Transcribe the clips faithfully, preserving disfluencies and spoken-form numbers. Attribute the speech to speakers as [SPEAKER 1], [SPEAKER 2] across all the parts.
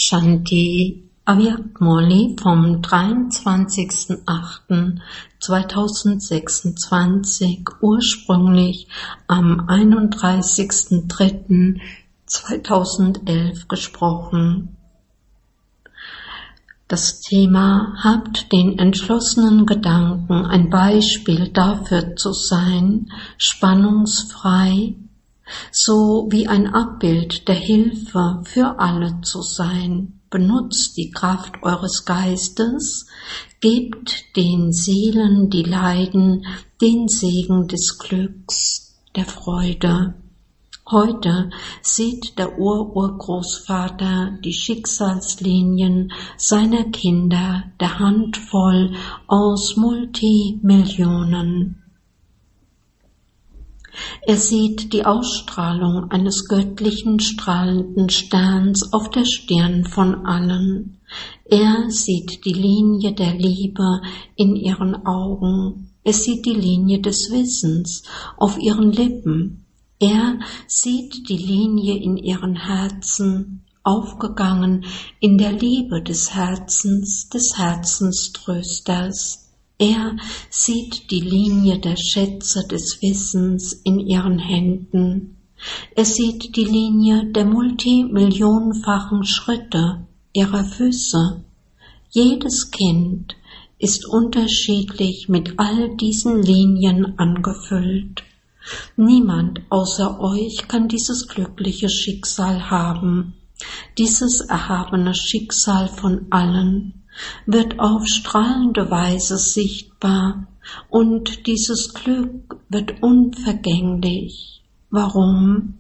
[SPEAKER 1] Shanti Avyakt Murli vom dreiundzwanzigsten achten zweitausendsechsundzwanzig, ursprünglich am einunddreißigsten dritten zweitausendelf gesprochen. Das Thema: Habt den entschlossenen Gedanken, ein Beispiel dafür zu sein, spannungsfrei, so wie ein Abbild der Hilfe für alle zu sein. Benutzt die Kraft eures Geistes, gebt den Seelen, die leiden, den Segen des Glücks, der Freude. Heute sieht der Ur-Urgroßvater die Schicksalslinien seiner Kinder, der Handvoll aus Multimillionen. Er sieht die Ausstrahlung eines göttlichen strahlenden Sterns auf der Stirn von allen. Er sieht die Linie der Liebe in ihren Augen. Er sieht die Linie des Wissens auf ihren Lippen. Er sieht die Linie in ihren Herzen, aufgegangen in der Liebe des Herzens, des Herzenströsters. Er sieht die Linie der Schätze des Wissens in ihren Händen. Er sieht die Linie der multimillionenfachen Schritte ihrer Füße. Jedes Kind ist unterschiedlich mit all diesen Linien angefüllt. Niemand außer euch kann dieses glückliche Schicksal haben. Dieses erhabene Schicksal von allen wird auf strahlende Weise sichtbar, und dieses Glück wird unvergänglich. Warum?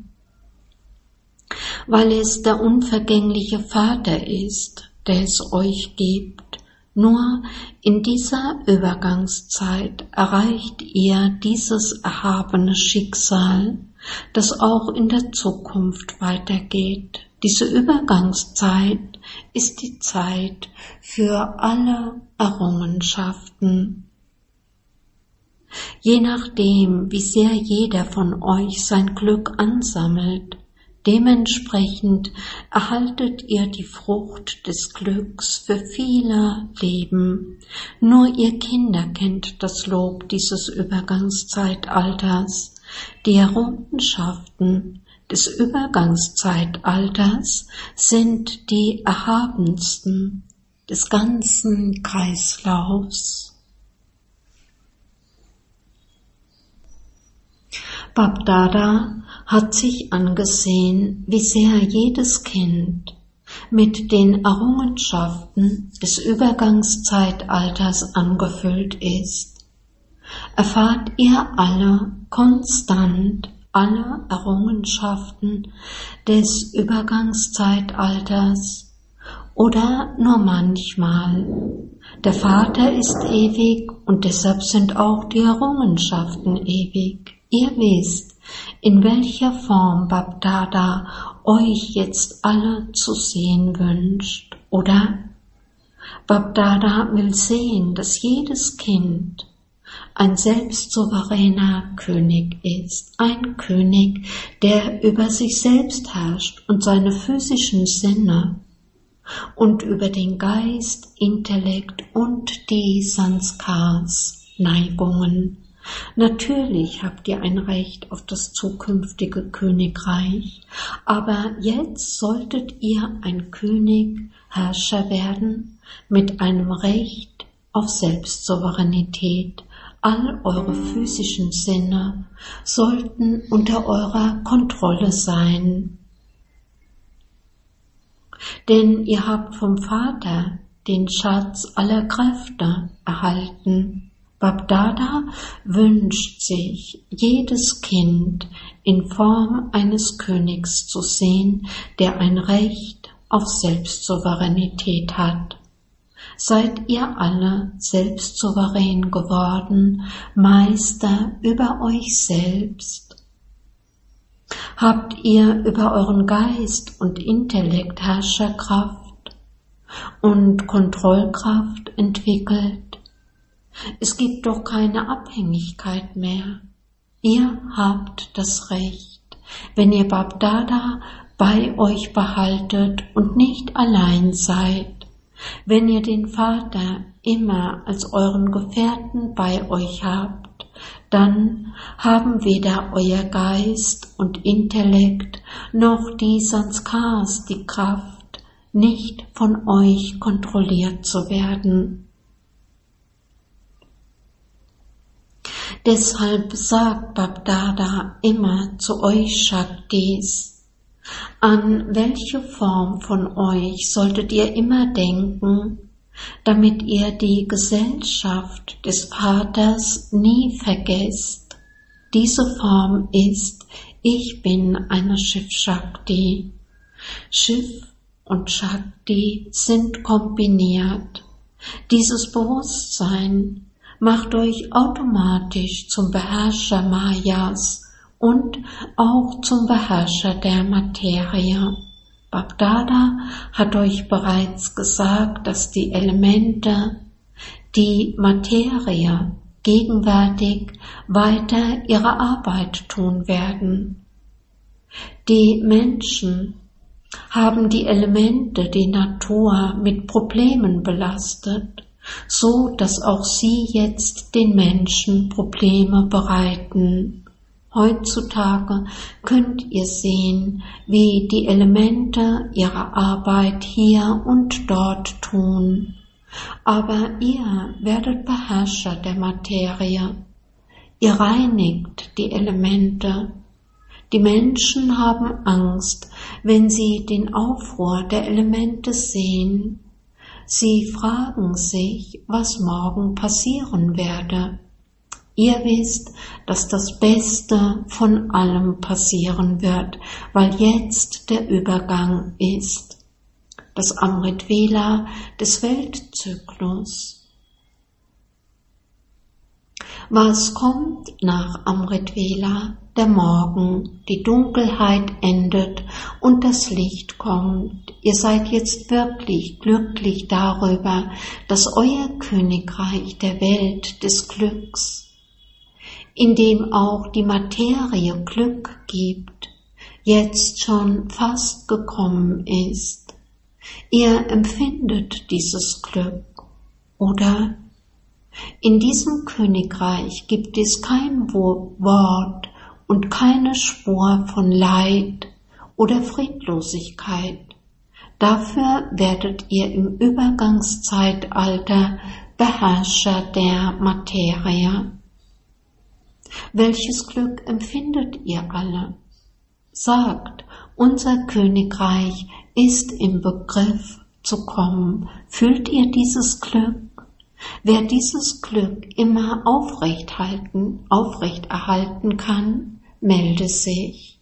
[SPEAKER 1] Weil es der unvergängliche Vater ist, der es euch gibt. Nur in dieser Übergangszeit erreicht ihr dieses erhabene Schicksal, das auch in der Zukunft weitergeht. Diese Übergangszeit ist die Zeit für alle Errungenschaften. Je nachdem, wie sehr jeder von euch sein Glück ansammelt, dementsprechend erhaltet ihr die Frucht des Glücks für viele Leben. Nur ihr Kinder kennt das Lob dieses Übergangszeitalters. Die Errungenschaften des Übergangszeitalters sind die erhabensten des ganzen Kreislaufs. Bapdada hat sich angesehen, wie sehr jedes Kind mit den Errungenschaften des Übergangszeitalters angefüllt ist. Erfahrt ihr alle konstant alle Errungenschaften des Übergangszeitalters oder nur manchmal? Der Vater ist ewig und deshalb sind auch die Errungenschaften ewig. Ihr wisst, in welcher Form Bapdada euch jetzt alle zu sehen wünscht, oder? Bapdada will sehen, dass jedes Kind ein selbstsouveräner König ist, ein König, der über sich selbst herrscht und seine physischen Sinne und über den Geist, Intellekt und die Sanskars, Neigungen. Natürlich habt ihr ein Recht auf das zukünftige Königreich, aber jetzt solltet ihr ein König, Herrscher werden mit einem Recht auf Selbstsouveränität. All eure physischen Sinne sollten unter eurer Kontrolle sein. Denn ihr habt vom Vater den Schatz aller Kräfte erhalten. Bapdada wünscht sich, jedes Kind in Form eines Königs zu sehen, der ein Recht auf Selbstsouveränität hat. Seid ihr alle selbstsouverän geworden, Meister über euch selbst? Habt ihr über euren Geist und Intellekt Herrscherkraft und Kontrollkraft entwickelt? Es gibt doch keine Abhängigkeit mehr. Ihr habt das Recht, wenn ihr Bapdada bei euch behaltet und nicht allein seid. Wenn ihr den Vater immer als euren Gefährten bei euch habt, dann haben weder euer Geist und Intellekt noch die Sanskars die Kraft, nicht von euch kontrolliert zu werden. Deshalb sagt Babdada immer zu euch Shaktis: An welche Form von euch solltet ihr immer denken, damit ihr die Gesellschaft des Vaters nie vergesst? Diese Form ist: Ich bin eine Shiv-Shakti. Shiv und Shakti sind kombiniert. Dieses Bewusstsein macht euch automatisch zum Beherrscher Mayas und auch zum Beherrscher der Materie. Babdada hat euch bereits gesagt, dass die Elemente, die Materie, gegenwärtig weiter ihre Arbeit tun werden. Die Menschen haben die Elemente, die Natur, mit Problemen belastet, so dass auch sie jetzt den Menschen Probleme bereiten. Heutzutage könnt ihr sehen, wie die Elemente ihre Arbeit hier und dort tun. Aber ihr werdet Beherrscher der Materie. Ihr reinigt die Elemente. Die Menschen haben Angst, wenn sie den Aufruhr der Elemente sehen. Sie fragen sich, was morgen passieren werde. Ihr wisst, dass das Beste von allem passieren wird, weil jetzt der Übergang ist. Das Amrit Vela des Weltzyklus. Was kommt nach Amrit Vela? Der Morgen, die Dunkelheit endet und das Licht kommt. Ihr seid jetzt wirklich glücklich darüber, dass euer Königreich der Welt des Glücks, in dem auch die Materie Glück gibt, jetzt schon fast gekommen ist. Ihr empfindet dieses Glück, oder? In diesem Königreich gibt es kein Wort und keine Spur von Leid oder Friedlosigkeit. Dafür werdet ihr im Übergangszeitalter Beherrscher der Materie. Welches Glück empfindet ihr alle? Sagt, unser Königreich ist im Begriff zu kommen. Fühlt ihr dieses Glück? Wer dieses Glück immer aufrechthalten, aufrechterhalten kann, melde sich.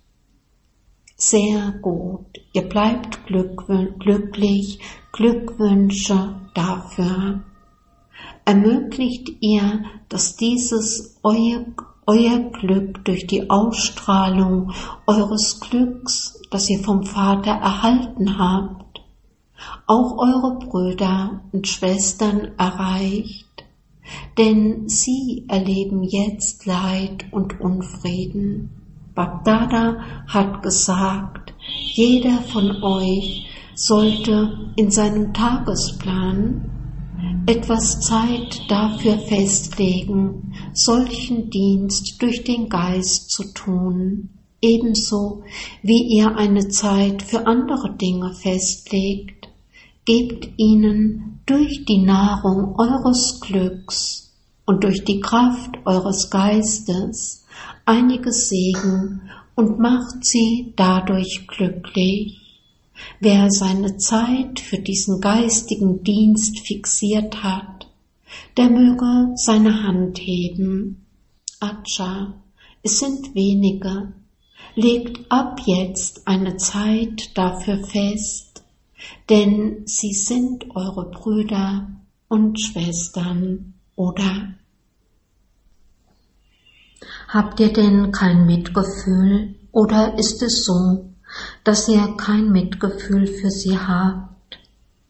[SPEAKER 1] Sehr gut, ihr bleibt glücklich, Glückwünsche dafür. Ermöglicht ihr, dass dieses euer, euer Glück durch die Ausstrahlung eures Glücks, das ihr vom Vater erhalten habt, auch eure Brüder und Schwestern erreicht, denn sie erleben jetzt Leid und Unfrieden. Babdada hat gesagt, jeder von euch sollte in seinem Tagesplan etwas Zeit dafür festlegen, solchen Dienst durch den Geist zu tun, ebenso wie ihr eine Zeit für andere Dinge festlegt. Gebt ihnen durch die Nahrung eures Glücks und durch die Kraft eures Geistes einige Segen und macht sie dadurch glücklich. Wer seine Zeit für diesen geistigen Dienst fixiert hat, der möge seine Hand heben. Acha, es sind wenige. Legt ab jetzt eine Zeit dafür fest, denn sie sind eure Brüder und Schwestern, oder? Habt ihr denn kein Mitgefühl, oder ist es so, dass ihr kein Mitgefühl für sie habt?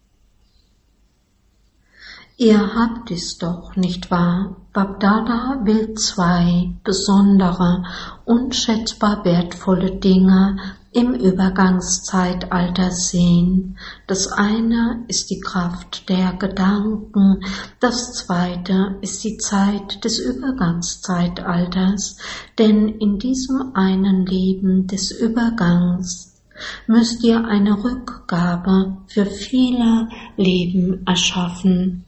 [SPEAKER 1] Ihr habt es doch, nicht wahr? Babdada will zwei besondere, unschätzbar wertvolle Dinge im Übergangszeitalter sehen. Das eine ist die Kraft der Gedanken, das zweite ist die Zeit des Übergangszeitalters, denn in diesem einen Leben des Übergangs müsst ihr eine Rückgabe für viele Leben erschaffen.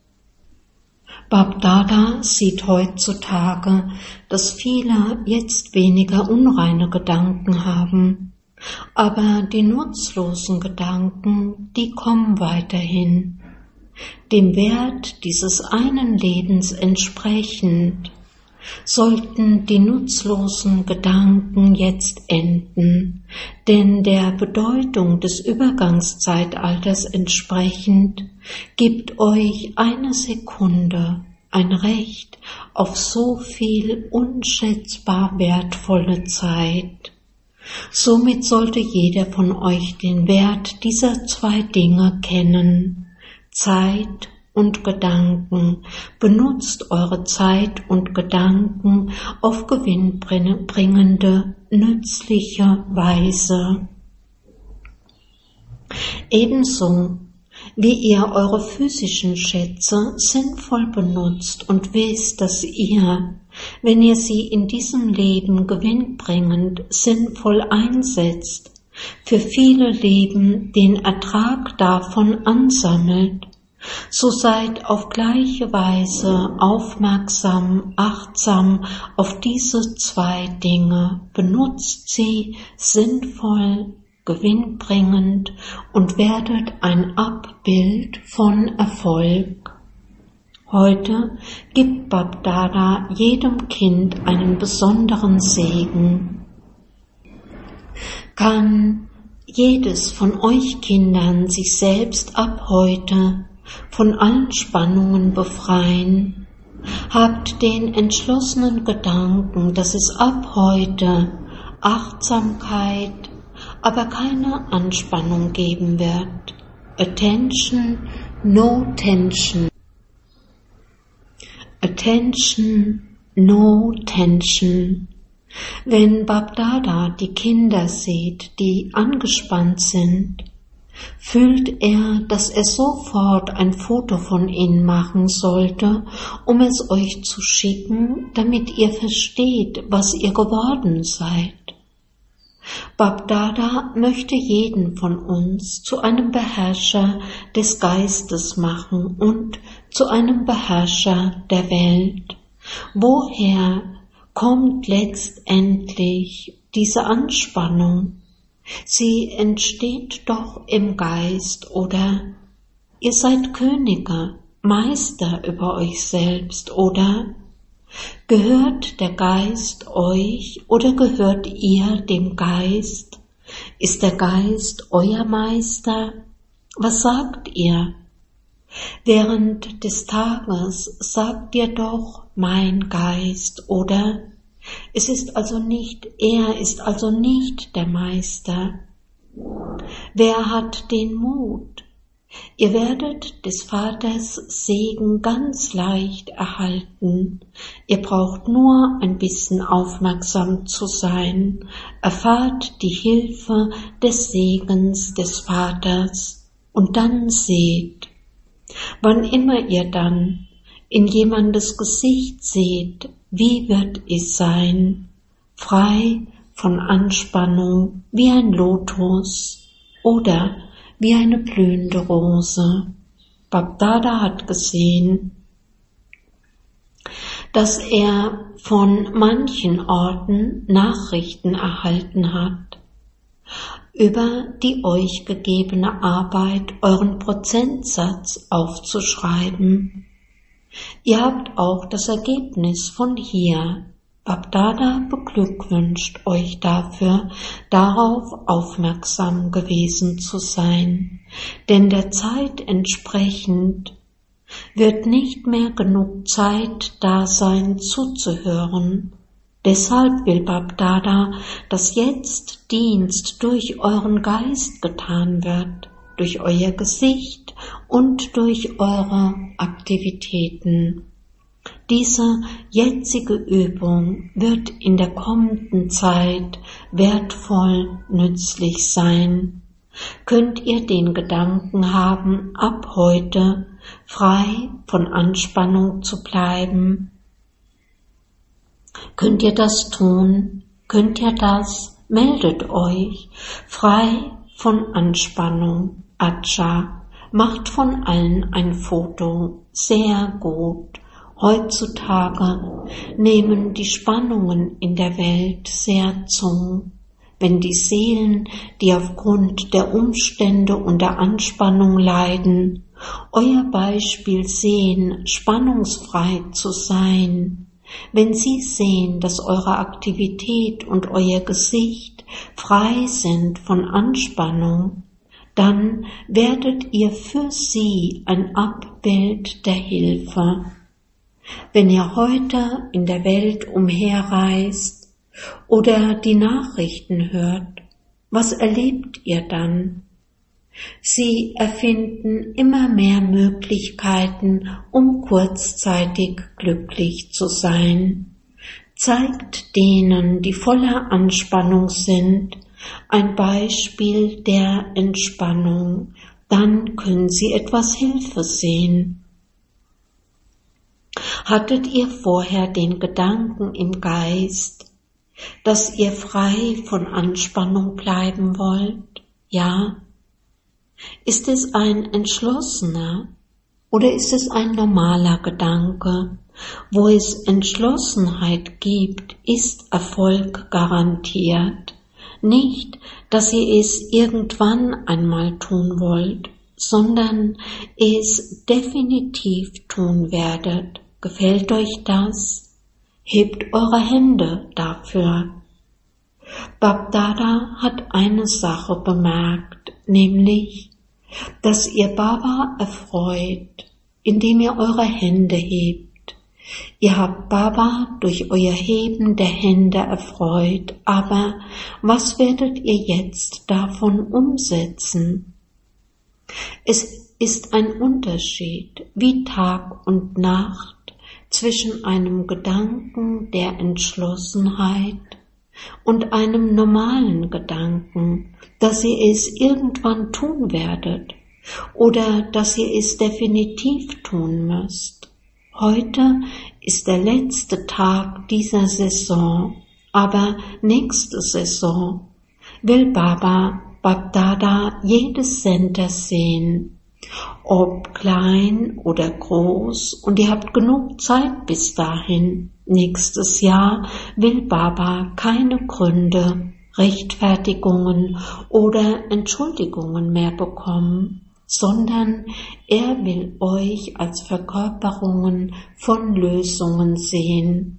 [SPEAKER 1] Bab-Dada sieht heutzutage, dass viele jetzt weniger unreine Gedanken haben, aber die nutzlosen Gedanken, die kommen weiterhin. Dem Wert dieses einen Lebens entsprechend sollten die nutzlosen Gedanken jetzt enden, denn der Bedeutung des Übergangszeitalters entsprechend gibt euch eine Sekunde ein Recht auf so viel unschätzbar wertvolle Zeit. Somit sollte jeder von euch den Wert dieser zwei Dinge kennen, Zeit und Gedanken. Benutzt eure Zeit und Gedanken auf gewinnbringende, nützliche Weise. Ebenso wie ihr eure physischen Schätze sinnvoll benutzt und wisst, dass ihr, wenn ihr sie in diesem Leben gewinnbringend sinnvoll einsetzt, für viele Leben den Ertrag davon ansammelt, so seid auf gleiche Weise aufmerksam, achtsam auf diese zwei Dinge, benutzt sie sinnvoll, gewinnbringend und werdet ein Abbild von Erfolg. Heute gibt Bab-Dada jedem Kind einen besonderen Segen. Kann jedes von euch Kindern sich selbst ab heute von allen Spannungen befreien. Habt den entschlossenen Gedanken, dass es ab heute Achtsamkeit, aber keine Anspannung geben wird. Attention, no tension. Attention, no tension. Wenn Bab-Dada die Kinder sieht, die angespannt sind, fühlt er, dass er sofort ein Foto von ihnen machen sollte, um es euch zu schicken, damit ihr versteht, was ihr geworden seid. Bab-Dada möchte jeden von uns zu einem Beherrscher des Geistes machen und zu einem Beherrscher der Welt. Woher kommt letztendlich diese Anspannung? Sie entsteht doch im Geist, oder? Ihr seid Könige, Meister über euch selbst, oder? Gehört der Geist euch oder gehört ihr dem Geist? Ist der Geist euer Meister? Was sagt ihr? Während des Tages sagt ihr doch mein Geist, oder? Es ist also nicht, er ist also nicht der Meister. Wer hat den Mut? Ihr werdet des Vaters Segen ganz leicht erhalten. Ihr braucht nur ein bisschen aufmerksam zu sein. Erfahrt die Hilfe des Segens des Vaters und dann seht. Wann immer ihr dann in jemandes Gesicht seht, wie wird es sein? Frei von Anspannung wie ein Lotus oder wie eine blühende Rose. Bab-Dada hat gesehen, dass er von manchen Orten Nachrichten erhalten hat über die euch gegebene Arbeit, euren Prozentsatz aufzuschreiben. Ihr habt auch das Ergebnis von hier. Bab-Dada beglückwünscht euch dafür, darauf aufmerksam gewesen zu sein, denn der Zeit entsprechend wird nicht mehr genug Zeit da sein, zuzuhören. Deshalb will Bab-Dada, dass jetzt Dienst durch euren Geist getan wird, durch euer Gesicht und durch eure Aktivitäten. Diese jetzige Übung wird in der kommenden Zeit wertvoll nützlich sein. Könnt ihr den Gedanken haben, ab heute frei von Anspannung zu bleiben? Könnt ihr das tun? Könnt ihr das? Meldet euch frei von Anspannung. Acha, macht von allen ein Foto. Sehr gut. Heutzutage nehmen die Spannungen in der Welt sehr zu. Wenn die Seelen, die aufgrund der Umstände und der Anspannung leiden, euer Beispiel sehen, spannungsfrei zu sein, wenn sie sehen, dass eure Aktivität und euer Gesicht frei sind von Anspannung, dann werdet ihr für sie ein Abbild der Hilfe. Wenn ihr heute in der Welt umherreist oder die Nachrichten hört, was erlebt ihr dann? Sie erfinden immer mehr Möglichkeiten, um kurzzeitig glücklich zu sein. Zeigt denen, die voller Anspannung sind, ein Beispiel der Entspannung, dann können sie etwas Hilfe sehen. Hattet ihr vorher den Gedanken im Geist, dass ihr frei von Anspannung bleiben wollt? Ja? Ist es ein entschlossener oder ist es ein normaler Gedanke? Wo es Entschlossenheit gibt, ist Erfolg garantiert. Nicht, dass ihr es irgendwann einmal tun wollt, sondern es definitiv tun werdet. Gefällt euch das? Hebt eure Hände dafür. Bab-Dada hat eine Sache bemerkt, nämlich, dass ihr Baba erfreut, indem ihr eure Hände hebt. Ihr habt Baba durch euer Heben der Hände erfreut, aber was werdet ihr jetzt davon umsetzen? Es ist ein Unterschied wie Tag und Nacht zwischen einem Gedanken der Entschlossenheit und einem normalen Gedanken, dass ihr es irgendwann tun werdet oder dass ihr es definitiv tun müsst. Heute ist der letzte Tag dieser Saison, aber nächste Saison will Baba Bab-Dada jedes Center sehen, ob klein oder groß, und ihr habt genug Zeit bis dahin. Nächstes Jahr will Baba keine Gründe, Rechtfertigungen oder Entschuldigungen mehr bekommen, sondern er will euch als Verkörperungen von Lösungen sehen.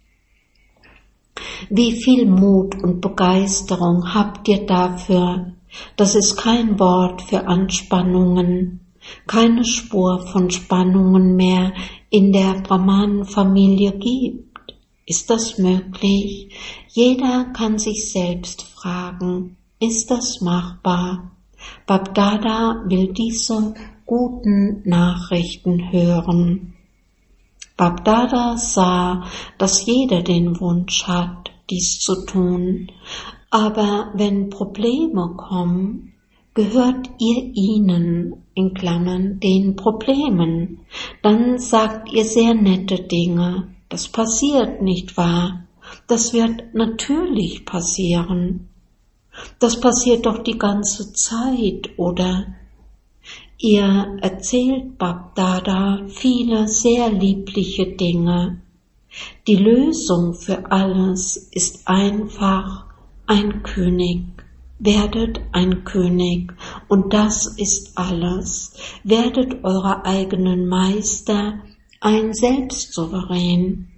[SPEAKER 1] Wie viel Mut und Begeisterung habt ihr dafür, dass es kein Wort für Anspannungen, keine Spur von Spannungen mehr in der Brahmanenfamilie gibt? Ist das möglich? Jeder kann sich selbst fragen, ist das machbar? Bab-Dada will diese guten Nachrichten hören. Bab-Dada sah, dass jeder den Wunsch hat, dies zu tun, aber wenn Probleme kommen, gehört ihr ihnen, in Klammern, den Problemen, dann sagt ihr sehr nette Dinge. Das passiert, nicht wahr? Das wird natürlich passieren. Das passiert doch die ganze Zeit, oder? Ihr erzählt Bab-Dada viele sehr liebliche Dinge. Die Lösung für alles ist einfach ein König. Werdet ein König, und das ist alles. Werdet eure eigenen Meister, ein Selbstsouverän.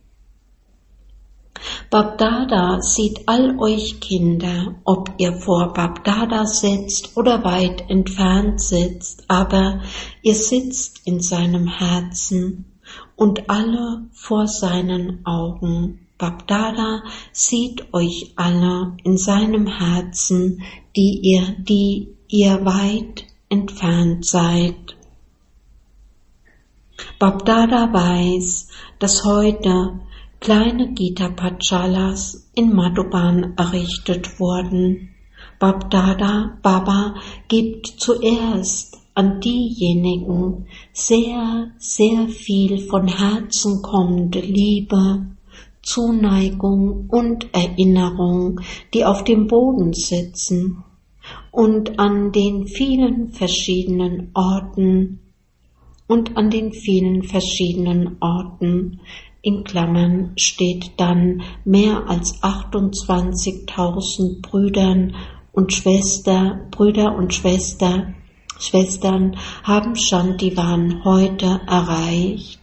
[SPEAKER 1] Bab-Dada sieht all euch Kinder, ob ihr vor Bab-Dada sitzt oder weit entfernt sitzt, aber ihr sitzt in seinem Herzen und alle vor seinen Augen. Bab-Dada sieht euch alle in seinem Herzen, die ihr, die ihr weit entfernt seid. Bab-Dada weiß, dass heute kleine Gita-Patschalas in Madhuban errichtet wurden. Bab-Dada Baba gibt zuerst an diejenigen sehr, sehr viel von Herzen kommende Liebe, Zuneigung und Erinnerung, die auf dem Boden sitzen und an den vielen verschiedenen Orten und an den vielen verschiedenen Orten, in Klammern steht dann mehr als achtundzwanzigtausend Brüdern und Schwester, Brüder und Schwester, Schwestern haben Shantivan heute erreicht.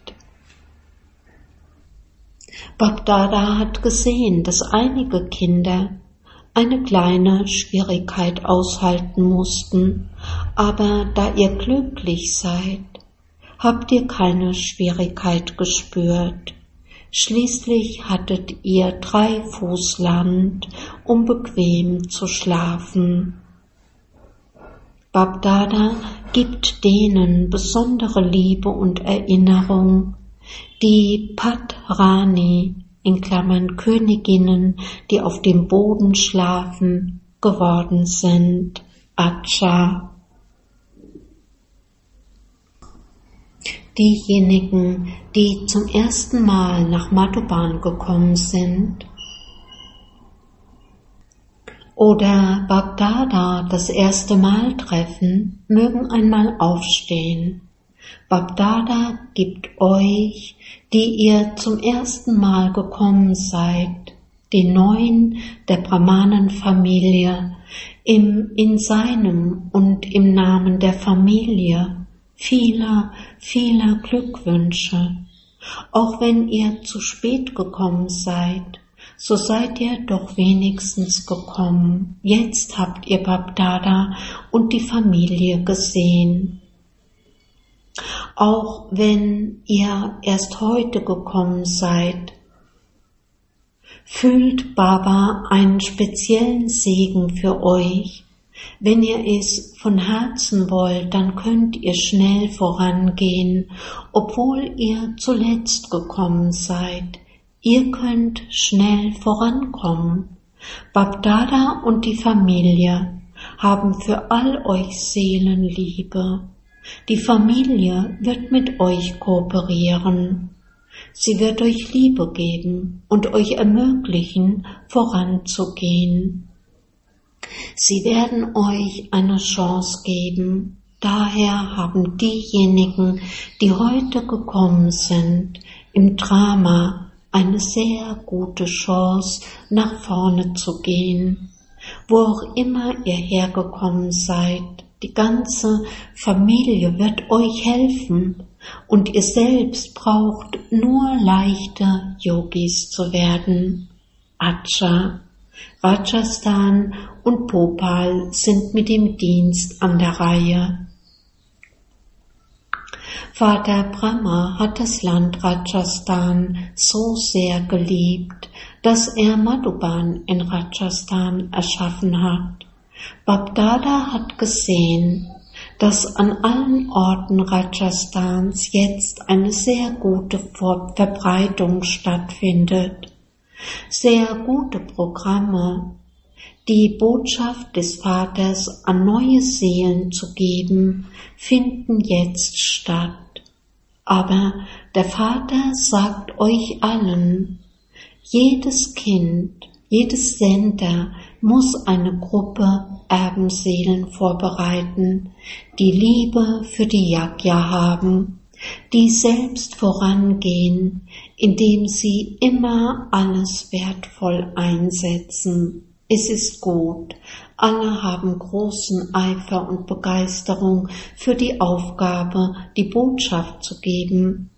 [SPEAKER 1] Bab-Dada hat gesehen, dass einige Kinder eine kleine Schwierigkeit aushalten mussten, aber da ihr glücklich seid, habt ihr keine Schwierigkeit gespürt. Schließlich hattet ihr drei Fuß Land, um bequem zu schlafen. Bab-Dada gibt denen besondere Liebe und Erinnerung, die Patrani, in Klammern Königinnen, die auf dem Boden schlafen, geworden sind. Acha. Diejenigen, die zum ersten Mal nach Madhuban gekommen sind oder Bab-Dada das erste Mal treffen, mögen einmal aufstehen. Bab-Dada gibt euch, die ihr zum ersten Mal gekommen seid, den Neuen der Brahmanenfamilie, im, in seinem und im Namen der Familie vieler, vieler Glückwünsche. Auch wenn ihr zu spät gekommen seid, so seid ihr doch wenigstens gekommen. Jetzt habt ihr Bab-Dada und die Familie gesehen. Auch wenn ihr erst heute gekommen seid, fühlt Baba einen speziellen Segen für euch. Wenn ihr es von Herzen wollt, dann könnt ihr schnell vorangehen, obwohl ihr zuletzt gekommen seid. Ihr könnt schnell vorankommen. Bab-Dada und die Familie haben für all euch Seelenliebe. Die Familie wird mit euch kooperieren. Sie wird euch Liebe geben und euch ermöglichen, voranzugehen. Sie werden euch eine Chance geben. Daher haben diejenigen, die heute gekommen sind, im Drama eine sehr gute Chance, nach vorne zu gehen. Wo auch immer ihr hergekommen seid, die ganze Familie wird euch helfen und ihr selbst braucht nur leichte Yogis zu werden. Acha, Rajasthan und Bhopal sind mit dem Dienst an der Reihe. Vater Brahma hat das Land Rajasthan so sehr geliebt, dass er Madhuban in Rajasthan erschaffen hat. Bab-Dada hat gesehen, dass an allen Orten Rajasthans jetzt eine sehr gute Verbreitung stattfindet. Sehr gute Programme, die Botschaft des Vaters an neue Seelen zu geben, finden jetzt statt. Aber der Vater sagt euch allen, jedes Kind, jedes Sender muss eine Gruppe Erbenseelen vorbereiten, die Liebe für die Yajna haben, die selbst vorangehen, indem sie immer alles wertvoll einsetzen. Es ist gut, alle haben großen Eifer und Begeisterung für die Aufgabe, die Botschaft zu geben.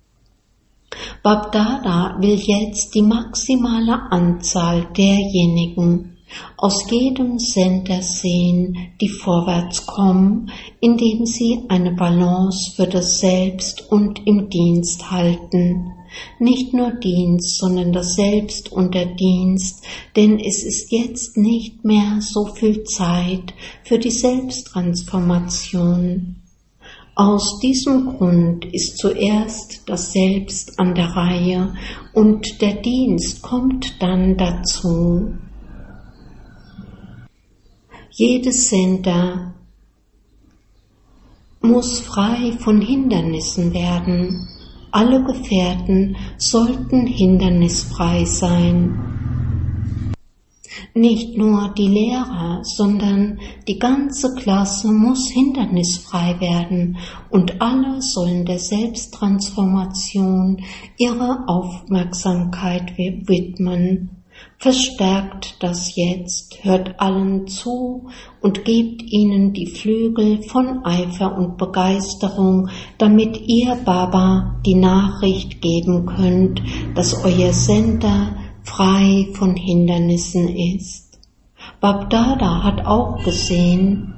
[SPEAKER 1] Bab-Dada will jetzt die maximale Anzahl derjenigen aus jedem Sender sehen, die vorwärts kommen, indem sie eine Balance für das Selbst und im Dienst halten. Nicht nur Dienst, sondern das Selbst und der Dienst, denn es ist jetzt nicht mehr so viel Zeit für die Selbsttransformation. Aus diesem Grund ist zuerst das Selbst an der Reihe und der Dienst kommt dann dazu. Jedes Center muss frei von Hindernissen werden. Alle Gefährten sollten hindernisfrei sein. Nicht nur die Lehrer, sondern die ganze Klasse muss hindernisfrei werden und alle sollen der Selbsttransformation ihre Aufmerksamkeit widmen. Verstärkt das jetzt, hört allen zu und gebt ihnen die Flügel von Eifer und Begeisterung, damit ihr Baba die Nachricht geben könnt, dass euer Sender frei von Hindernissen ist. Babdada hat auch gesehen,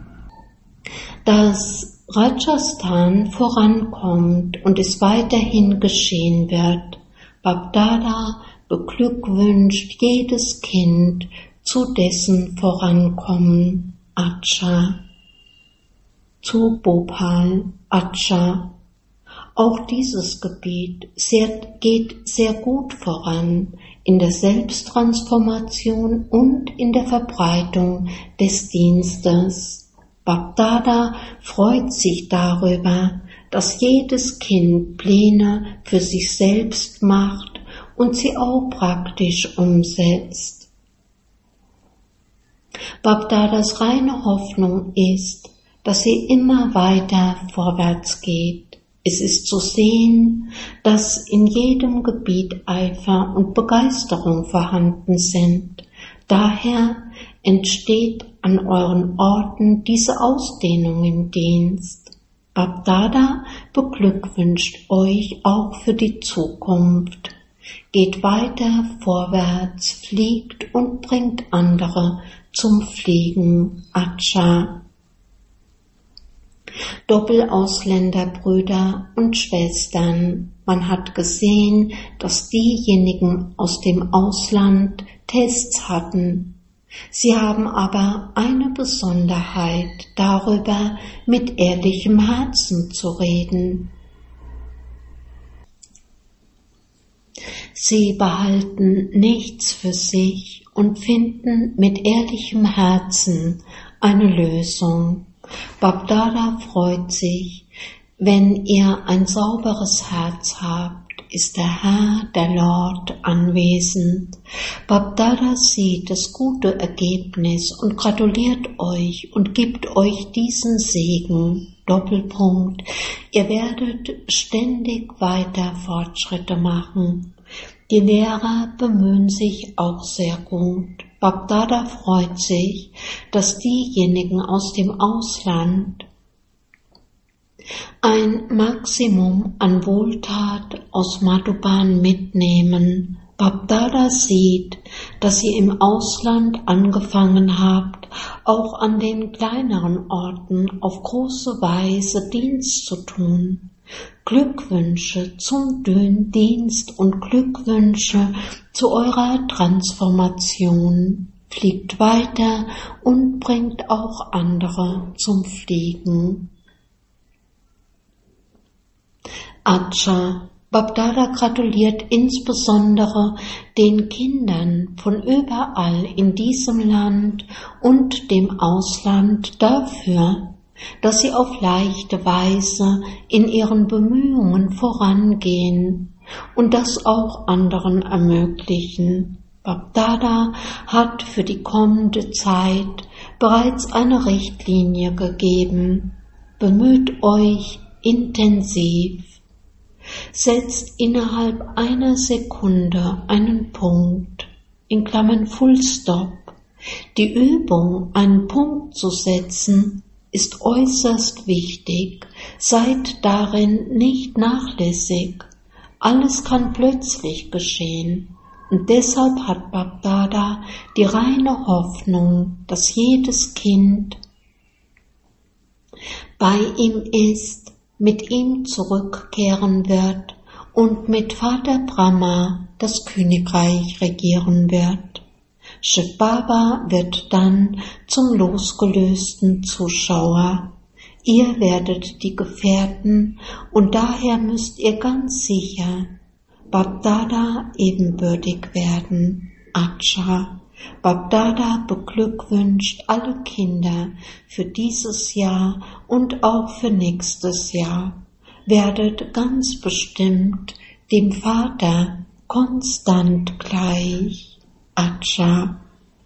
[SPEAKER 1] dass Rajasthan vorankommt und es weiterhin geschehen wird. Babdada beglückwünscht jedes Kind zu dessen Vorankommen. Acha. Zu Bhopal. Acha. Auch dieses Gebiet sehr, geht sehr gut voran in der Selbsttransformation und in der Verbreitung des Dienstes. Babdada freut sich darüber, dass jedes Kind Pläne für sich selbst macht und sie auch praktisch umsetzt. Babdadas reine Hoffnung ist, dass sie immer weiter vorwärts geht. Es ist zu sehen, dass in jedem Gebiet Eifer und Begeisterung vorhanden sind. Daher entsteht an euren Orten diese Ausdehnung im Dienst. Babdada beglückwünscht euch auch für die Zukunft. Geht weiter vorwärts, fliegt und bringt andere zum Fliegen. Acha. Doppelausländerbrüder und Schwestern. Man hat gesehen, dass diejenigen aus dem Ausland Tests hatten. Sie haben aber eine Besonderheit, darüber mit ehrlichem Herzen zu reden. Sie behalten nichts für sich und finden mit ehrlichem Herzen eine Lösung. Babdada freut sich, wenn ihr ein sauberes Herz habt, ist der Herr, der Lord, anwesend. Babdada sieht das gute Ergebnis und gratuliert euch und gibt euch diesen Segen. Doppelpunkt. Ihr werdet ständig weiter Fortschritte machen. Die Lehrer bemühen sich auch sehr gut. Babdada freut sich, dass diejenigen aus dem Ausland ein Maximum an Wohltat aus Madhuban mitnehmen. Babdada sieht, dass ihr im Ausland angefangen habt, auch an den kleineren Orten auf große Weise Dienst zu tun. Glückwünsche zum Dienst und Glückwünsche zu eurer Transformation. Fliegt weiter und bringt auch andere zum Fliegen. Acha. Babdada gratuliert insbesondere den Kindern von überall in diesem Land und dem Ausland dafür, dass sie auf leichte Weise in ihren Bemühungen vorangehen und das auch anderen ermöglichen. Babdada hat für die kommende Zeit bereits eine Richtlinie gegeben. Bemüht euch intensiv. Setzt innerhalb einer Sekunde einen Punkt, in Klammern Full Stop. Die Übung, einen Punkt zu setzen, ist äußerst wichtig. Seid darin nicht nachlässig. Alles kann plötzlich geschehen. Und deshalb hat Babdada die reine Hoffnung, dass jedes Kind bei ihm ist, mit ihm zurückkehren wird und mit Vater Brahma das Königreich regieren wird. Shiv Baba wird dann zum losgelösten Zuschauer. Ihr werdet die Gefährten und daher müsst ihr ganz sicher Bapdada ebenbürtig werden. Acha. Bapdada beglückwünscht alle Kinder für dieses Jahr und auch für nächstes Jahr. Werdet ganz bestimmt dem Vater konstant gleich. Acha.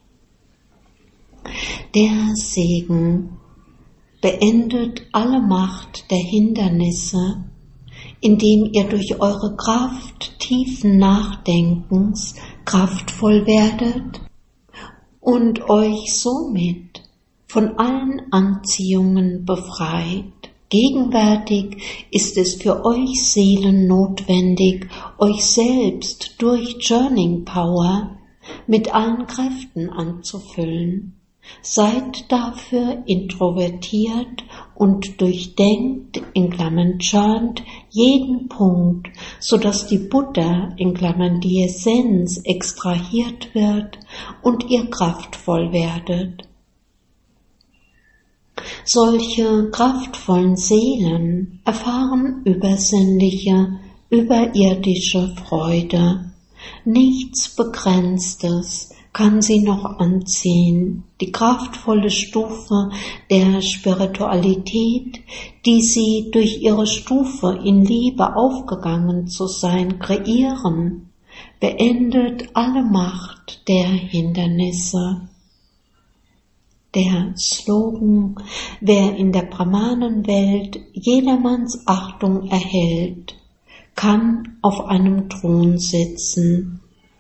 [SPEAKER 1] Der Segen beendet alle Macht der Hindernisse, indem ihr durch eure Kraft tiefen Nachdenkens kraftvoll werdet und euch somit von allen Anziehungen befreit. Gegenwärtig ist es für euch Seelen notwendig, euch selbst durch Journeying Power mit allen Kräften anzufüllen. Seid dafür introvertiert und durchdenkt in Klammern chant jeden Punkt, so dass die Buddha in Klammern die Essenz extrahiert wird und ihr kraftvoll werdet. Solche kraftvollen Seelen erfahren übersinnliche, überirdische Freude. Nichts Begrenztes kann sie noch anziehen. Die kraftvolle Stufe der Spiritualität, die sie durch ihre Stufe in Liebe aufgegangen zu sein kreieren, beendet alle Macht der Hindernisse. Der Slogan, wer in der Brahmanenwelt jedermanns Achtung erhält, kann auf einem Thron sitzen.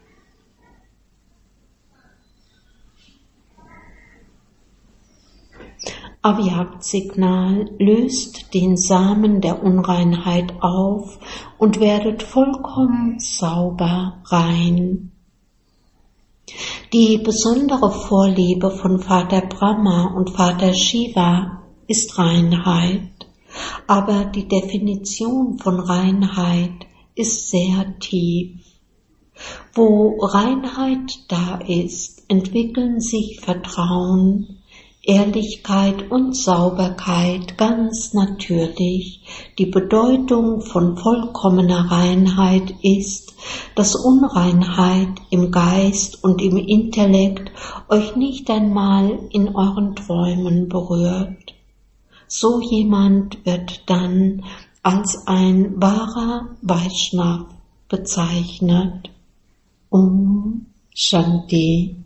[SPEAKER 1] Avyakt-Signal löst den Samen der Unreinheit auf und werdet vollkommen sauber rein. Die besondere Vorliebe von Vater Brahma und Vater Shiva ist Reinheit, aber die Definition von Reinheit ist sehr tief. Wo Reinheit da ist, entwickeln sich Vertrauen, Ehrlichkeit und Sauberkeit ganz natürlich. Die Bedeutung von vollkommener Reinheit ist, dass Unreinheit im Geist und im Intellekt euch nicht einmal in euren Träumen berührt. So jemand wird dann als ein wahrer Vaishnav bezeichnet. Om Shanti.